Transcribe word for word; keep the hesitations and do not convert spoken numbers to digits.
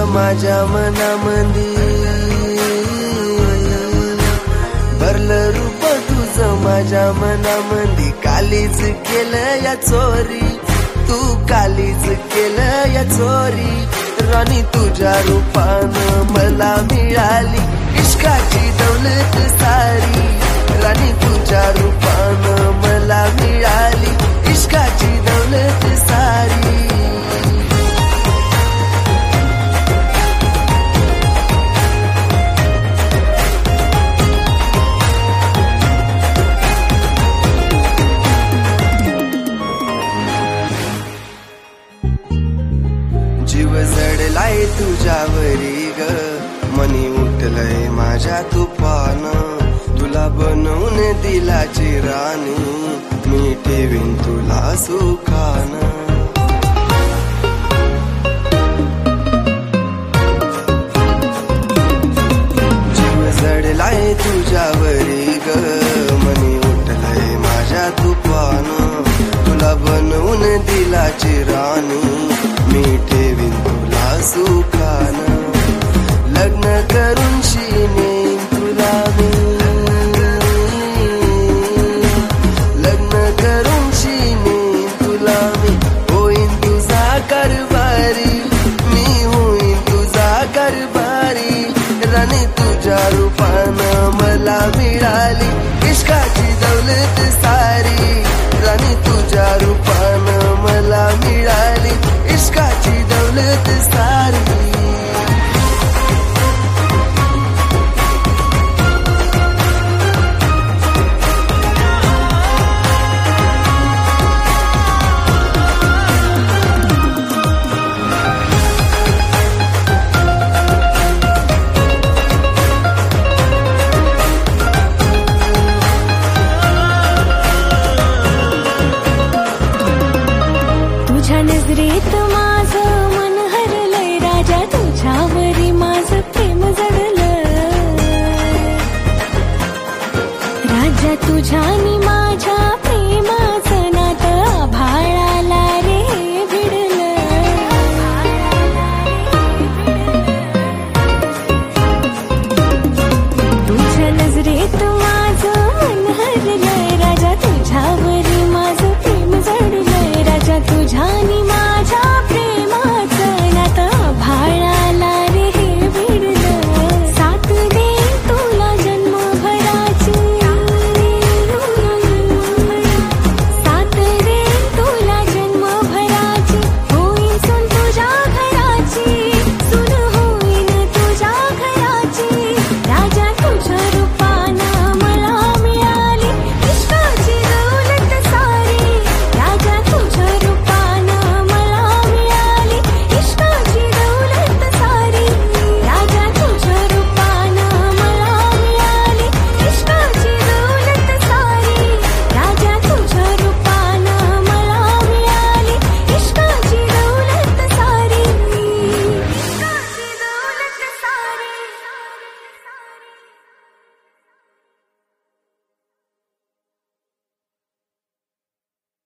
माझ्या मनामंदी, भरलं रूप तुझं माझ्या मनामंदी. कालीच केलं या चोरी, तू कालीच केलं या चोरी. राणी तुझ्या रूपानं मला मिळाली इश्काची दौलत सारी. राणी तुझ्या रूपानं मला मिळाली इश्काची दौलत सारी. जीव जडलाय तुझ्यावरी ग, मनी उठलय माझ्या तुफान. तुला बनवून दिलाची राणी, मी ठेवीन तुला सुखान. जीव जडलाय तुझ्यावरी ग, मनी उठलय माझ्या तुफान. तुला बनवून दिलाची राणी, मी ठेवीन तुला सुखान. लग्न करून शिनेन तुला मी, लग्न करून शिनेन तुला मी. होईन तुझा कारभारी, मी होईन तुझा कारभारी. राणी तुझ्या रूपानं मला मिळाली इश्काची दौलत सारी. राणी तुझ्या रूपानं मला मिळाली इश्काची दौलत सारी. तुझ्या नजरेत माझं मन हरलंय राजा, तुझ्यावरी माझं प्रेम जडलं राजा. तुझ्या